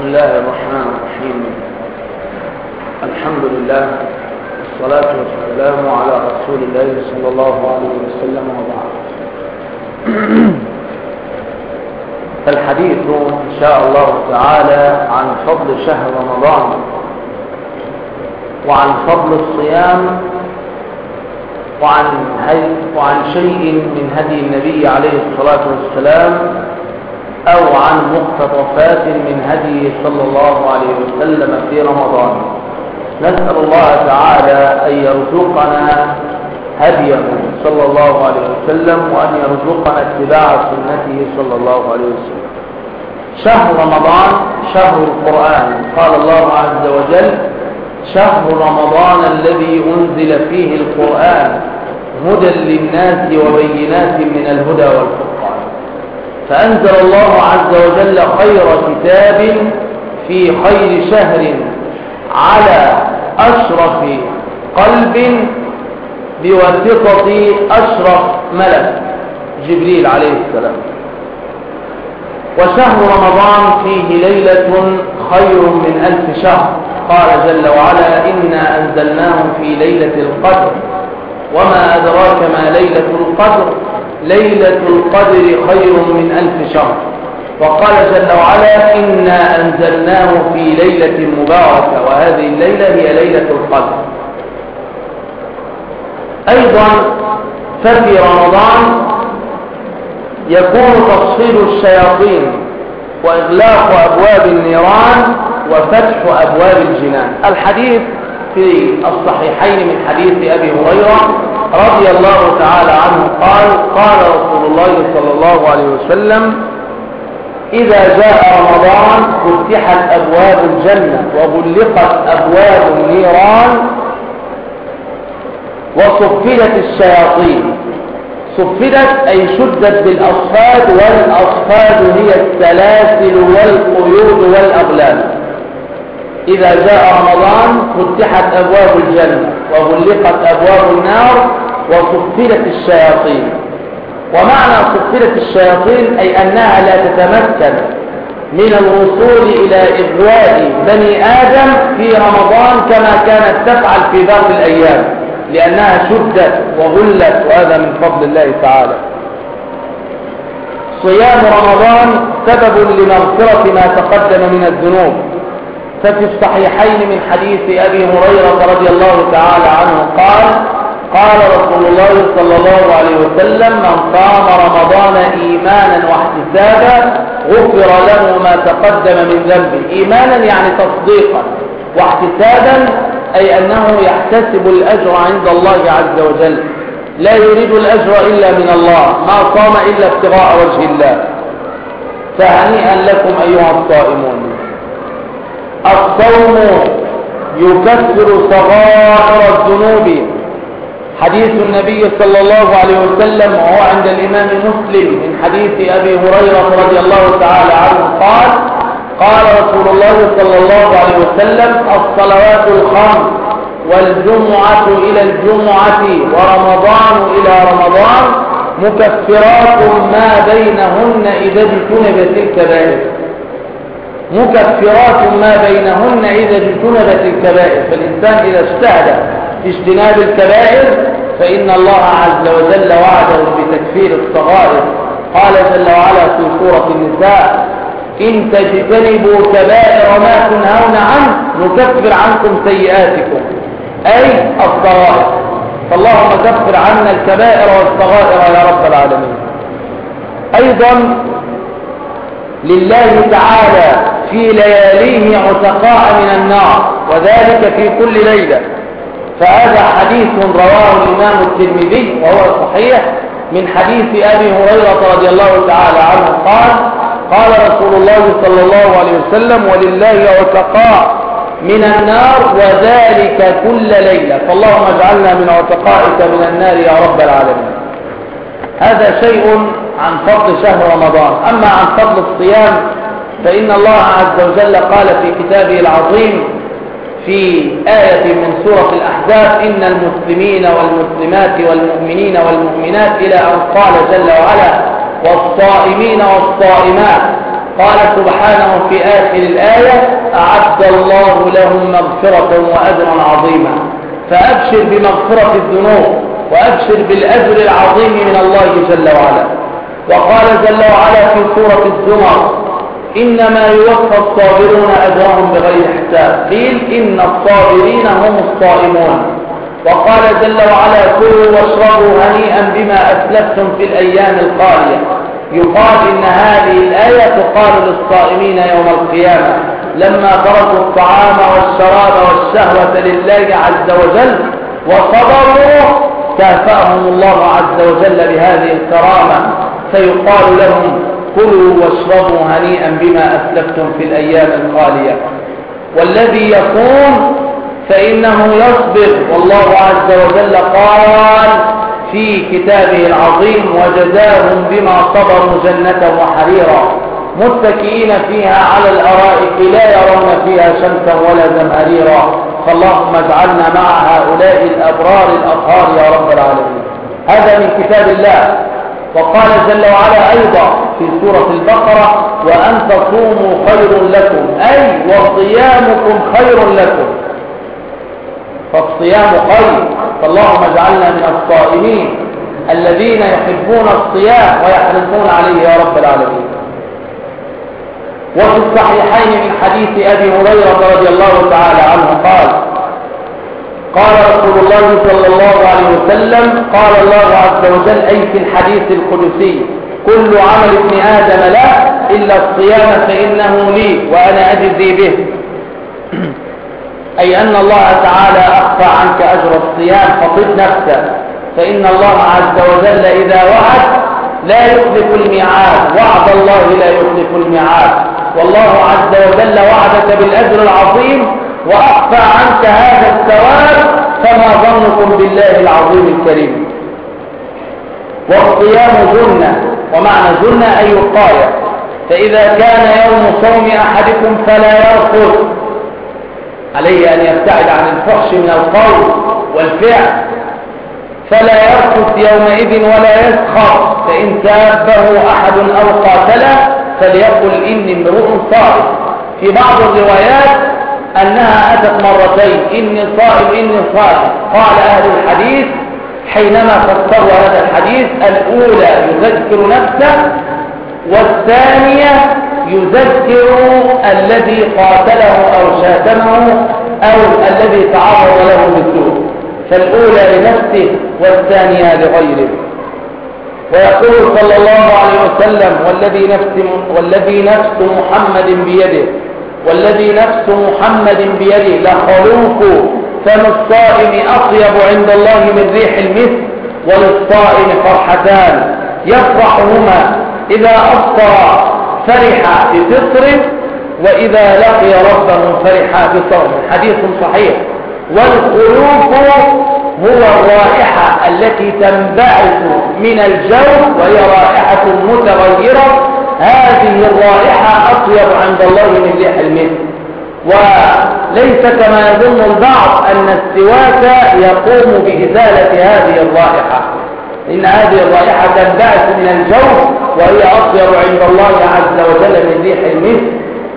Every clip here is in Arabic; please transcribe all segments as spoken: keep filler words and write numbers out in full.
بسم الله الرحمن الرحيم. الحمد لله والصلاة والسلام على رسول الله صلى الله عليه وسلم وبعد. الحديث إن شاء الله تعالى عن فضل شهر رمضان وعن فضل الصيام وعن وعن شيء من هدي النبي عليه الصلاة والسلام أو عن مقتطفات من هديه صلى الله عليه وسلم في رمضان. نسأل الله تعالى أن يرزقنا هديه صلى الله عليه وسلم وأن يرزقنا اتباع سنته صلى الله عليه وسلم. شهر رمضان شهر القرآن، قال الله عز وجل: شهر رمضان الذي أنزل فيه القرآن هدى للناس وبينات من الهدى والفرقان. فأنزل الله عز وجل خير كتاب في خير شهر على أشرف قلب بواسطة أشرف ملك جبريل عليه السلام. وشهر رمضان فيه ليلة خير من ألف شهر، قال جل وعلا: إنا أنزلناه في ليلة القدر وما أدراك ما ليلة القدر ليلة القدر خير من ألف شهر. وقال جل وعلا: إنا أنزلناه في ليلة مباركة وهذه الليلة هي ليلة القدر. أيضا ففي رمضان يكون تفصيل الشياطين وإغلاق أبواب النيران وفتح أبواب الجنان. الحديث في الصحيحين من حديث أبي هريرة رضي الله تعالى عنه قال: قال رسول الله صلى الله عليه وسلم: إذا جاء رمضان فتحت أبواب الجنة وغلقت أبواب النيران وصفدت الشياطين. صفدت أي شدت بالأصفاد، والأصفاد هي السلاسل والقيود والأغلال. إذا جاء رمضان فتحت أبواب الجنة وغلقت أبواب النار وصفدت الشياطين. ومعنى صفدت الشياطين أي أنها لا تتمكن من الوصول إلى إغواء بني آدم في رمضان كما كانت تفعل في باقي الأيام، لأنها شدت وغلت، وهذا من فضل الله تعالى. صيام رمضان سبب لمغفرة ما تقدم من الذنوب. ففي الصحيحين من حديث أبي هريرة رضي الله تعالى عنه قال: قال رسول الله صلى الله عليه وسلم: من صام رمضان إيمانا واحتسابا غفر له ما تقدم من ذنبه. إيمانا يعني تصديقا، واحتسابا أي أنه يحتسب الأجر عند الله عز وجل، لا يريد الأجر إلا من الله، ما صام إلا ابتغاء وجه الله. فهنيئا لكم أيها الصائمون. الصوم يكفر صغائر الذنوب. حديث النبي صلى الله عليه وسلم وهو عند الإمام مسلم من حديث أبي هريرة رضي الله تعالى عنه قال: قال رسول الله صلى الله عليه وسلم: الصلوات الخمس والجمعة إلى الجمعة ورمضان إلى رمضان مكفرات ما بينهن إذا اجتنبت الكبائر. مكفرات ما بينهن إذا اجتنبت الكبائر. فالإنسان إذا اجتهد في اجتناب الكبائر فإن الله عز وجل وعده بتكفير الصغائر. قال جل وعلا في سورة النساء: إن تجتنبوا كبائر ما تنهون عنه نكفر عنكم سيئاتكم، أي الصغائر. فاللهم كفر عنا الكبائر والصغائر يا رب العالمين. أيضا لله تعالى في لياليه عتقاء من النار، وذلك في كل ليلة. فهذا حديث رواه الإمام الترمذي وهو صحيح من حديث أبي هريرة رضي الله تعالى عنه قال: قال رسول الله صلى الله عليه وسلم: ولله عتقاء من النار وذلك كل ليلة. فاللهم اجعلنا من عتقائك من النار يا رب العالمين. هذا شيء عن فضل شهر رمضان. أما عن فضل الصيام فإن الله عز وجل قال في كتابه العظيم في آية من سورة الأحزاب: إن المسلمين والمسلمات والمؤمنين والمؤمنات، إلى أن قال جل وعلا: والصائمين والصائمات قال سبحانه في آخر الآية أعد الله لهم مغفرة وأجرا عظيما. فأبشر بمغفرة الذنوب وأبشر بالأجر العظيم من الله جل وعلا. وقال جل وعلا في سورة الزمر إنما يوفى الصابرون أجرهم بغير حساب. قيل إن الصابرين هم الصائمون. وقال جل وعلا كلوا واشربوا هنيئا بما أسلفتم في الأيام الخالية. يقال إن هذه الآية تقال للصائمين يوم القيامة لما تركوا الطعام والشراب والشهوة لله عز وجل وصبروا كافأهم الله عز وجل بهذه الكرامة، فيقال لهم كلوا واشربوا هنيئا بما أسلفتم في الأيام الخالية. والذي يصوم فإنه يصبر، والله عز وجل قال في كتابه العظيم وجزاهم بما صبروا جنة وحريرا متكئين فيها على الأرائك لا يرون فيها شمسا ولا زمهريرا. فاللهم اجعلنا مع هؤلاء الأبرار الأطهار يا رب العالمين. هذا من كتاب الله. وقال جل وعلا أيضا في سورة البقرة وأن تصوموا خير لكم، أي وصيامكم خير لكم. فالصيام خير، فاللهم اجعلنا من الصائمين الذين يحبون الصيام ويحرصون عليه يا رب العالمين. وفي الصحيحين من حديث أبي هريرة رضي الله تعالى عنه قال قال رسول الله صلى الله عليه وسلم قال الله عز وجل أي في الحديث القدسي كل عمل ابن آدم له إلا الصيام فإنه لي وأنا أجزي به. أي أن الله تعالى أخفى عنك أجر الصيام فطب نفسك، فإن الله عز وجل إذا وعد لا يخلف الميعاد، وعد الله لا يخلف الميعاد. والله عز وجل وعدك بالأجر العظيم وأخفى عنك هذا الثواب، فما ظنكم بالله العظيم الكريم. والصيام جنة، ومعنى جنة أي وقاية. فإذا كان يوم صوم أحدكم فلا يرفض، عليه أن يبتعد عن الفحش من القول والفعل، فلا يرفض يومئذ ولا يسخر، فإن سابه أحد أو قاتله فليقل إني امرؤ صائم. في بعض الروايات أنها أتت مرتين إني صائم إني صائم. قال أهل الحديث حينما فسروا هذا الحديث الأولى يذكر نفسه، والثانية يذكر الذي قاتله أو شاتمه أو الذي تعرض له بالسوء، فالأولى لنفسه والثانية لغيره. ويقول صلى الله عليه وسلم والذي نفس, والذي نفس محمد بيده والذي نفس محمد بيده لخلوق فم الصائم أطيب عند الله من ريح المسك، وللصائم فرحتان يفرحهما إذا أفطر فرح بفطره وإذا لقي ربه فرح بصومه. حديث صحيح. والخلوق هو الرائحة التي تنبعث من الجو وهي رائحة متغيرة، هذه الرائحة أطيب عند الله من ريح المسك. وليس كما يظن البعض أن السواك يقوم بإزالة هذه الرائحة، إن هذه الرائحة تنبعث من الجو وهي أطيب عند الله عز وجل من ريح المسك.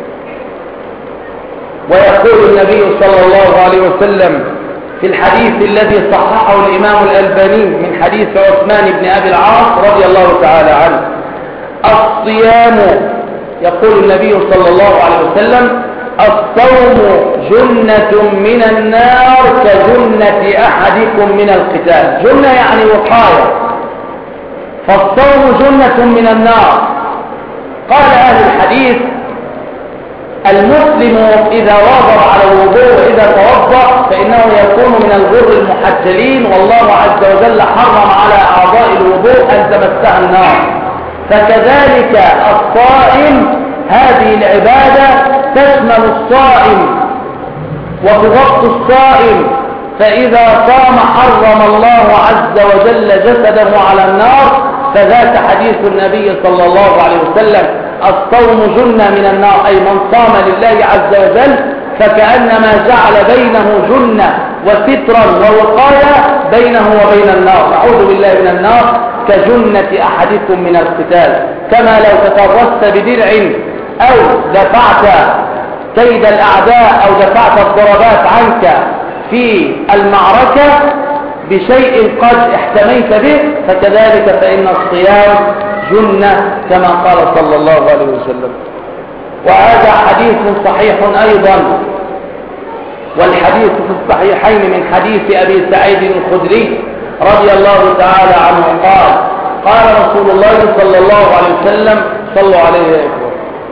ويقول النبي صلى الله عليه وسلم في الحديث الذي صححه الإمام الألباني من حديث عثمان بن أبي العاص رضي الله تعالى عنه الصيام، يقول النبي صلى الله عليه وسلم الصوم جنة من النار كجنة أحدكم من القتال. جنة يعني وقاية، فالصوم جنة من النار. قال أهل الحديث المسلم إذا واظب على الوضوء وإذا توضأ فإنه يكون من الغر المحجلين، والله عز وجل حرم على أعضاء الوضوء أن تمسها النار. فكذلك الصائم هذه العبادة تشمل الصائم وتغطي الصائم، فإذا صام حرم الله عز وجل جسده على النار. فذاك حديث النبي صلى الله عليه وسلم الصوم جنة من النار، أي من صام لله عز وجل فكأنما جعل بينه جنة وسترا ووقاية بينه وبين النار. نعوذ بالله من النار كجنة أحدكم من القتال. كما لو تفرست بدرع أو دفعت كيد الأعداء أو دفعت الضربات عنك في المعركة بشيء قد احتميت به، فكذلك فإن الصيام جنة كما قال صلى الله عليه وسلم. وهذا حديث صحيح أيضا، والحديث في الصحيحين من حديث أبي سعيد الخدري رضي الله تعالى عنه قال قال رسول الله صلى الله عليه وسلم صلوا عليه يا إخوة: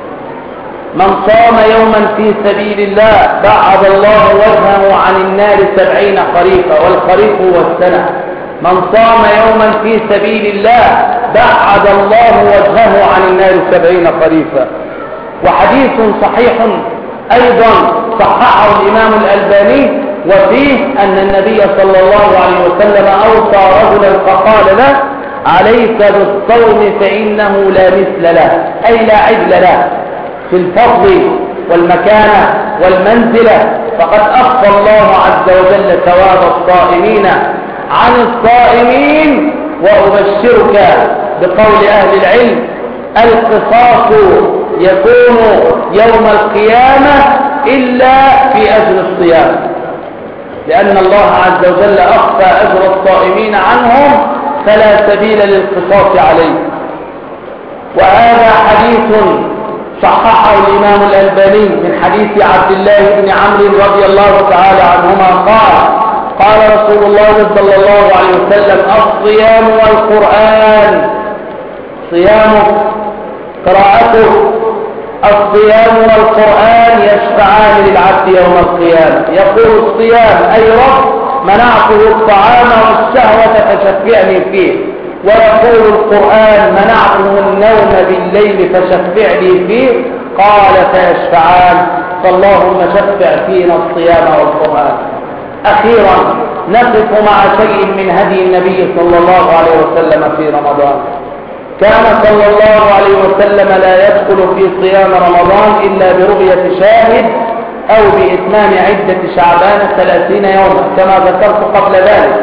من صام يوما في سبيل الله بعد الله وجهه عن النار سبعين خريفا، والخريف هو السنة. من صام يوما في سبيل الله بعد الله وجهه عن النار سبعين خريفا. وحديث صحيح أيضا صححه الإمام الألباني، وفيه أن النبي صلى الله عليه وسلم أوصى رجلا فقال له: عليك بالصوم فإنه لا مثل له، أي لا عدل له في الفضل والمكانة والمنزلة. فقد أخفى الله عز وجل ثواب الصائمين عن الصائمين. وأبشرك بقول أهل العلم: القصاص يكون يوم القيامة إلا في أجر الصيام، لأن الله عز وجل أخفى أجر الصائمين عنهم فلا سبيل للقصاص عليه. وهذا حديث صححه الإمام الألباني من حديث عبد الله بن عمرو رضي الله تعالى عنهما قال قال رسول الله صلى الله عليه وسلم: الصيام والقرآن، صيامه قراءته، الصيام والقرآن يشفعان للعبد يوم القيامة. يقول الصيام: أي رب منعته الطعام والشهوة فشفعني فيه. ويقول القرآن: منعته النوم بالليل فشفعني فيه. قال: فيشفعان. فاللهم شفع فينا الصيام والقرآن. أخيرا نقف مع شيء من هدي النبي صلى الله عليه وسلم في رمضان. كان صلى الله عليه وسلم لا يدخل في صيام رمضان إلا برؤية شاهد أو بإتمام عدة شعبان ثلاثين يوما كما ذكرت قبل ذلك.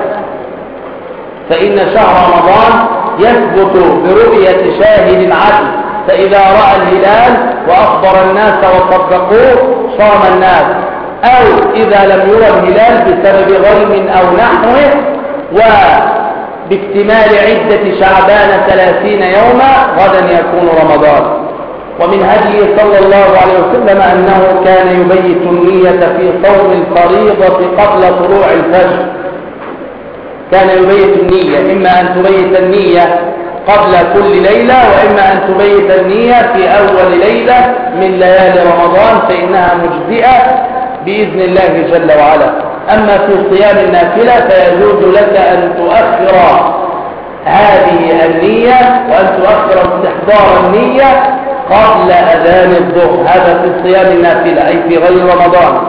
فإن شهر رمضان يثبت برؤية شاهد عدل، فإذا رأى الهلال وأخبر الناس وصدقوه صام الناس، أو إذا لم يرى الهلال بسبب غيم أو نحوه وباكتمال عدة شعبان ثلاثين يوما غدا يكون رمضان. ومن هديه صلى الله عليه وسلم أنه كان يبيت النية في صوم الفريضة قبل طلوع الفجر. كان يبيت النية، إما أن تبيت النية قبل كل ليلة، وإما أن تبيت النية في أول ليلة من ليالي رمضان، فإنها مجزئة بإذن الله جل وعلا. أما في صيام النافلة فيجوز لك أن تؤخر هذه النية وأن تؤخر استحضار النية قبل أذان الظهر، هذا في صيام النافلة أي في غير رمضان.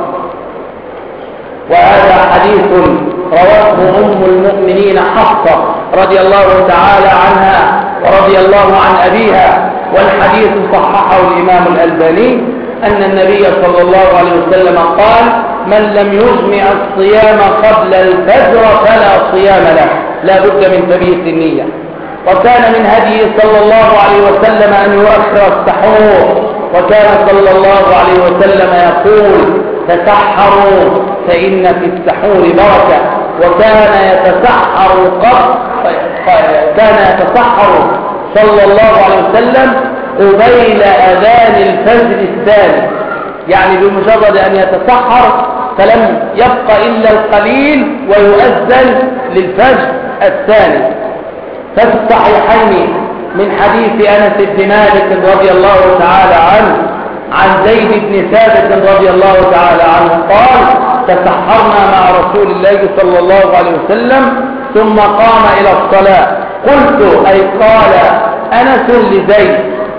وهذا حديث رواه أم المؤمنين حفصة رضي الله تعالى عنها ورضي الله عن أبيها، والحديث صححه الإمام الألباني أن النبي صلى الله عليه وسلم قال: من لم يجمع الصيام قبل الفجر فلا صيام له، لا بد من تبييت النية. وكان من هديه صلى الله عليه وسلم أن يؤخر السحور، وكان صلى الله عليه وسلم يقول: تسحروا فإن في السحور بركة. وكان يتسحر قبل كان يتسحر صلى الله عليه وسلم قبيل أذان الفجر الثاني، يعني بمجرد أن يتسحر فلم يبق إلا القليل ويؤذن للفجر الثاني. ففي الصحيحين من حديث أنس بن مالك رضي الله تعالى عنه عن زيد بن ثابت رضي الله تعالى عنه قال: تسحرنا مع رسول الله صلى الله عليه وسلم ثم قام إلى الصلاة. قلت، أي قال أنس لزيد: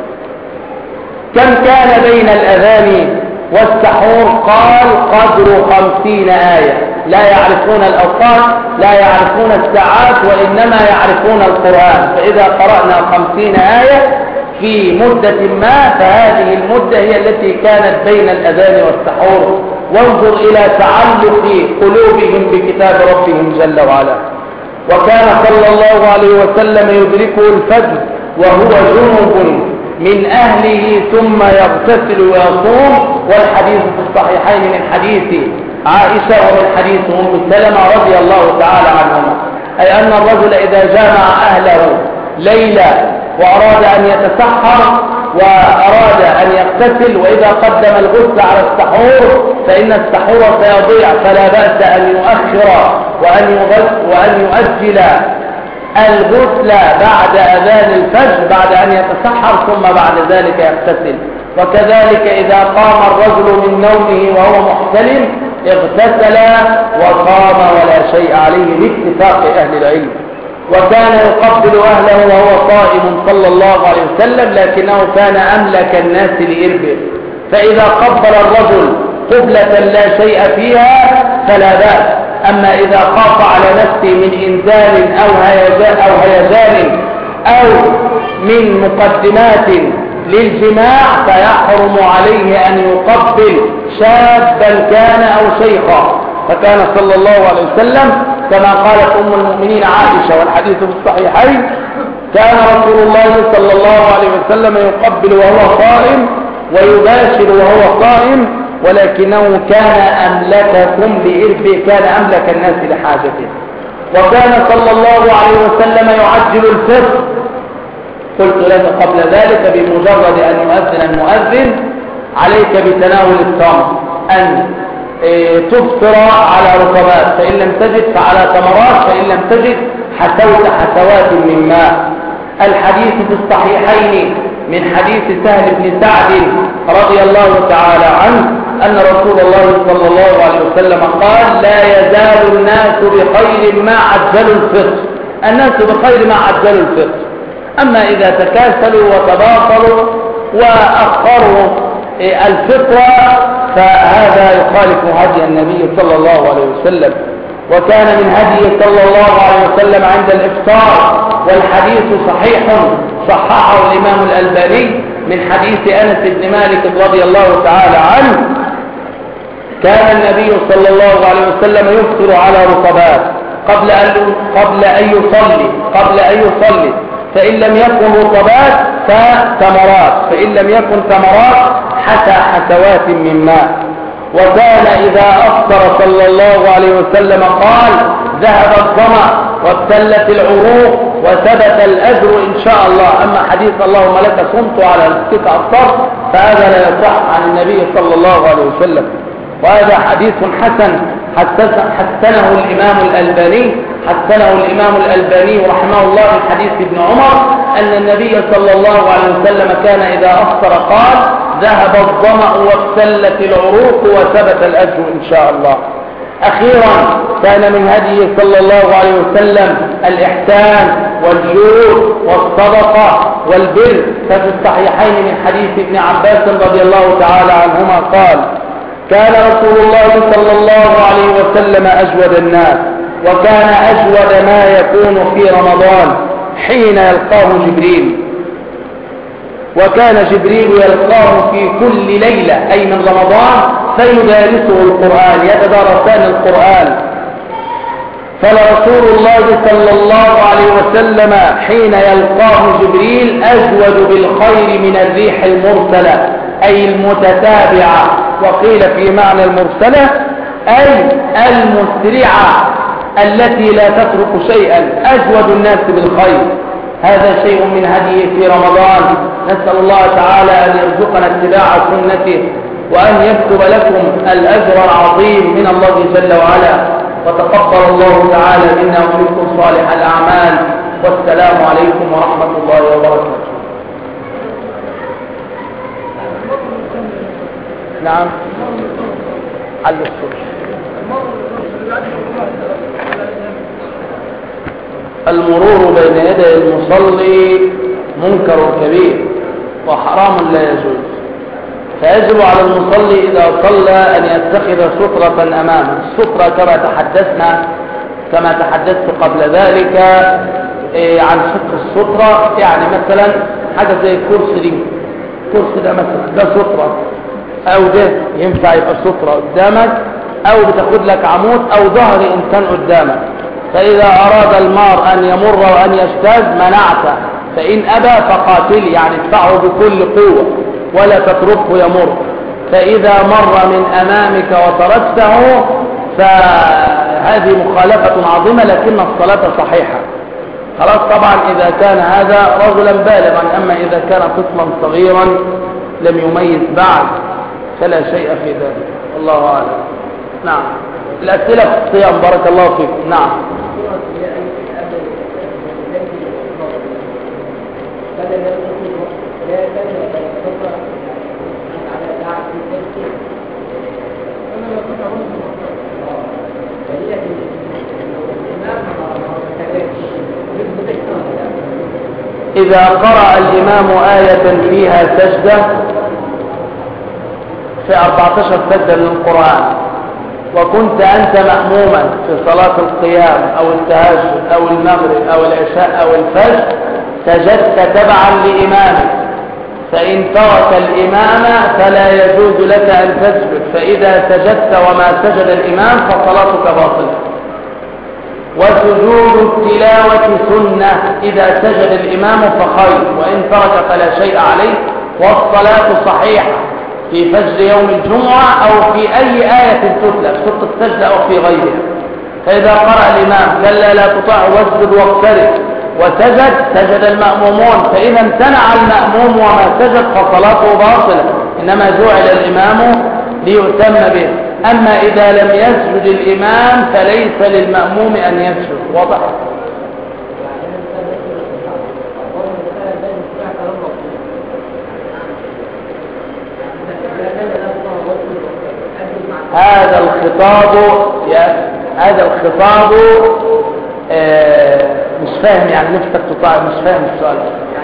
كم كان بين الأذان والسحور؟ قال: قدر خمسين آية. لا يعرفون الأوقات، لا يعرفون الساعات، وإنما يعرفون القرآن. فإذا قرأنا خمسين آية في مدة ما فهذه المدة هي التي كانت بين الأذان والسحور. وانظر إلى تعلق قلوبهم بكتاب ربهم جل وعلا. وكان صلى الله عليه وسلم يدركه الفجر وهو جنب من أهله ثم يغتسل ويصوم، والحديث في الصحيحين من حديث عائشة ومن حديث أم سلمة رضي الله تعالى عنهما، أي أن الرجل إذا جامع أهله ليلة وأراد أن يتسحر وأراد أن يغتسل، وإذا قدم الغسل على السحور فإن السحور سيضيع، فلا بأس أن يؤخر وأن وأن يؤجل الغسل بعد أذان الفجر بعد أن يتسحر ثم بعد ذلك يغتسل. وكذلك إذا قام الرجل من نومه وهو محتلم اغتسل وقام ولا شيء عليه باتفاق أهل العلم. وكان يقبل أهله وهو صائم صلى الله عليه وسلم، لكنه كان أملك الناس لإربه، فإذا قبل الرجل قبلة لا شيء فيها فلا بأس. أما إذا خاف على نفسه من إنزال أو هيجان أو, هيجان أو من مقدمات للجماع فيحرم عليه أن يقبل شابا كان أو شيخا. فكان صلى الله عليه وسلم كما قالت أم المؤمنين عائشة والحديث في الصحيحين كان رسول الله صلى الله عليه وسلم يقبل وهو صائم ويباشر وهو صائم، ولكنه كان أملككم لإربه، كان أملك الناس لحاجته. وكان صلى الله عليه وسلم يعجل الفطر. قلت لك قبل ذلك بمجرد أن يؤذن المؤذن عليك بتناول التمر، أن تفطر على رطبات، فإن لم تجد فعلى تمرات، فإن لم تجد حسوت حسوات من ماء. الحديث في الصحيحين من حديث سهل بن سعد رضي الله تعالى عنه أن رسول الله صلى الله عليه وسلم قال لا يزال الناس بخير ما عجلوا الفطر، الناس بخير ما عجلوا الفطر. أما إذا تكاسلوا وتباطلوا وأخروا الفطرة فهذا يخالف هدي النبي صلى الله عليه وسلم. وكان من هديه صلى الله عليه وسلم عند الإفطار، والحديث صحيح صححه الإمام الألباني من حديث أنس بن مالك رضي الله تعالى عنه كان النبي صلى الله عليه وسلم يفطر على رطبات قبل أن قبل أن يصلي قبل أن يصلي فإن لم يكن رطبات فتمرات، فإن لم يكن تمرات حتى حسوات من ماء. وكان إذا أفطر صلى الله عليه وسلم قال ذهب الظمأ وابتلت العروق وثبت الأجر إن شاء الله. أما حديث اللهم لك صمت على نفسك أفطرت فهذا لا يصح عن النبي صلى الله عليه وسلم، وهذا حديث حسن حسنه الإمام الألباني حسنه الإمام الألباني رحمه الله من حديث ابن عمر أن النبي صلى الله عليه وسلم كان إذا أفطر قال ذهب الظمأ وابتلت العروق وثبت الأجر إن شاء الله. أخيرا كان من هديه صلى الله عليه وسلم الإحسان والجود والصدقة والبر، ففي الصحيحين من حديث ابن عباس رضي الله تعالى عنهما قال كان رسول الله صلى الله عليه وسلم أجود الناس، وكان أجود ما يكون في رمضان حين يلقاه جبريل، وكان جبريل يلقاه في كل ليلة أي من رمضان فيدارسه القرآن، يتدارسان القرآن. فلرسول الله صلى الله عليه وسلم حين يلقاه جبريل أجود بالخير من الريح المرسلة أي المتتابعة، وقيل في معنى المرسلة أي المسرعة التي لا تترك شيئا، أجود الناس بالخير. هذا شيء من هديه في رمضان، نسأل الله تعالى أن يرزقنا اتباع سنته وأن يكتب لكم الأجر العظيم من الله جل وعلا، وتقبل الله تعالى منا ومنكم صالح الأعمال، والسلام عليكم ورحمة الله وبركاته. نعم على الصبح المرور بين يدي المصلي منكر كبير وحرام لا يجوز، فيجب على المصلي إذا صلى أن يتخذ سترة أمامه. السترة كما تحدثنا كما تحدثت قبل ذلك عن ستر السترة، يعني مثلا حاجة زي الكرسي دي، الكرسي ده مثلا ده سترة، أو ده ينفع يبقى سترة قدامك، أو بتاخد لك عمود أو ظهر إنسان قدامك، فإذا أراد المار أن يمر وأن يجتاز منعته فإن أبى فقاتلي، يعني ادفعه بكل قوة ولا تتركه يمر، فإذا مر من أمامك وتركته فهذه مخالفة عظيمة، لكن الصلاة صحيحة. خلاص. طبعا إذا كان هذا رجلا بالغا، أما إذا كان طفلا صغيرا لم يميز بعد فلا شيء في ذلك، الله أعلم. نعم. الأسئلة في الصيام، بارك الله فيكم. نعم. إذا قرأ الإمام آية فيها سجدة في أربعة عشر سجدة من القرآن، وكنت أنت مأموما في صلاة القيام أو التهجد أو المغرب أو العشاء أو الفجر، سجدت تبعا لإمامك، فإن ترك الإمام فلا يجوز لك أن تسجد، فإذا سجدت وما سجد الإمام فصلاتك باطلة. وسجود التلاوة سنة، إذا سجد الإمام فخير، وإن ترك فلا شيء عليه، والصلاة صحيحة في فجر يوم الجمعة أو في أي آية تتلى، في سورة السجدة أو في غيرها. فإذا قرأ الإمام كلا لا تطع واسجد واقترب وسجد، سجد المأمومون، فإذا امتنع المأموم وما سجد فصلاته باطلة، إنما جعل الإمام ليؤتم به. أما إذا لم يسجد الإمام فليس للمأموم أن يسجد. واضح؟ هذا الخطاب يا هذا الخطاب آه مش فاهم، يعني نفسك تطاع، مش فاهم السؤال.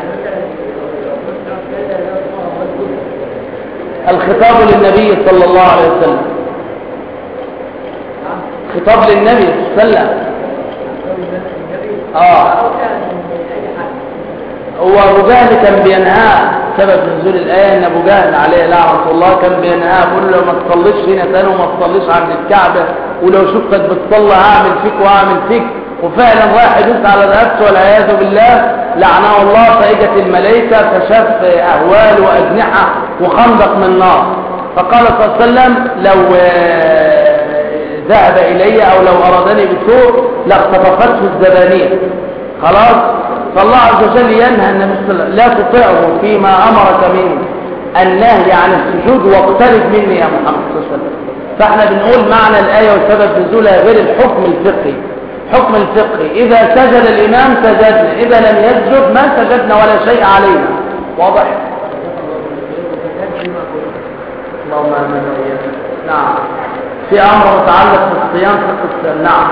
الخطاب للنبي صلى الله عليه وسلم، خطاب للنبي صلى الله عليه وسلم. اه هو أبو جهل كان بينهاه، سبب نزول الآية ان أبو جهل عليه لعنة الله كان بينهاه، بيقول له ما تصليش هنا تاني وما تصليش عند الكعبة، ولو شفتك بتصلي هعمل فيك وهعمل فيك. وفعلا راح يدوس على رقبته والعياذ بالله، لعنه الله، فاجت الملائكة فشاف أهوال وأجنحة وخندق من نار، فقال صلى الله عليه وسلم لو ذهب إلي أو لو أرادني بسوء لاختطفته الزبانية. خلاص. فالله عز وجل ينهى النبي صلى الله عليه وسلم لا تطيعه فيما أمرك منه النهي عن السجود واقترب مني يا محمد صلى الله عليه وسلم. فاحنا بنقول معنى الآية وسبب نزولها غير الحكم الفقهي. حكم الفقهي إذا سجد الإمام سجدنا، إذا لم يسجد ما سجدنا ولا شيء علينا. واضح؟ اللهم آمين. نعم. في أمر متعلق بالصيام في القصة. نعم.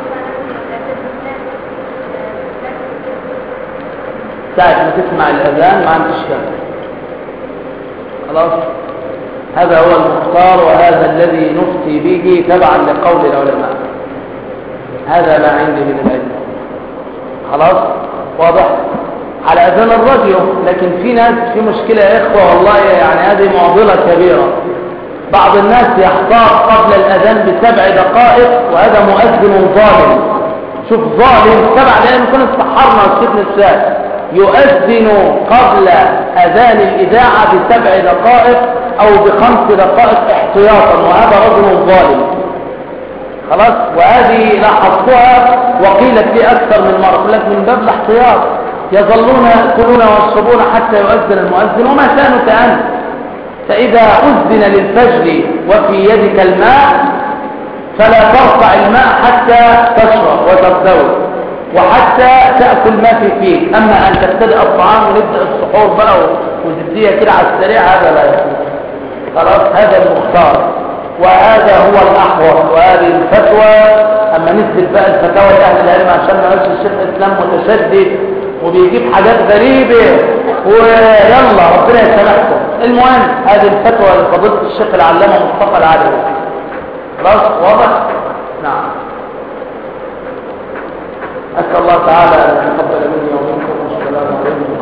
ساعة ما تسمع الأذان ما أنت تشتغل. خلاص. هذا هو المختار وهذا الذي نفتي به تبعا لقول العلماء. هذا ما عندي من العلم. خلاص. واضح؟ على أذان الراديو. لكن في ناس في مشكلة يا إخوة والله، يعني هذه معضلة كبيرة. بعض الناس يحتار قبل الأذان بسبع دقائق، وهذا مؤذن ظالم. شوف ظالم، سبع دقائق نكون استحرنا وسكتنا الساعة، يؤذن قبل أذان الإذاعة بسبع دقائق أو بخمس دقائق احتياطا، وهذا رجل ظالم. خلاص. وهذه لاحظتها وقيلت لي أكثر من مرة، يقول لك من باب الاحتياط يظلون يأكلون ويشربون حتى يؤذن المؤذن وما شأنك أنت. فإذا أذن للفجر وفي يدك الماء فلا ترفع الماء حتى تشرب وترتوي وحتى تأكل ما في فيك. أما أن تبتدأ الطعام ونبدأ السحور بقى وتبديها كده على السريع، هذا لا يكون. خلاص. هذا المختار وهذا هو الأحوط، وهذه الفتوى. أما نثبت بقى الفتاوى لأهل العلم عشان ما يقولش الشيخ الإسلام متشدد وبيجيب حاجات غريبة ويلا ربنا يسامحكم. المهم هذه الفتوى لفضيلة الشيخ العلامة مصطفى العدوي. خلاص. واضح؟ نعم. أسأل الله تعالى أن يتقبل مني ومنكم. والسلام عليكم.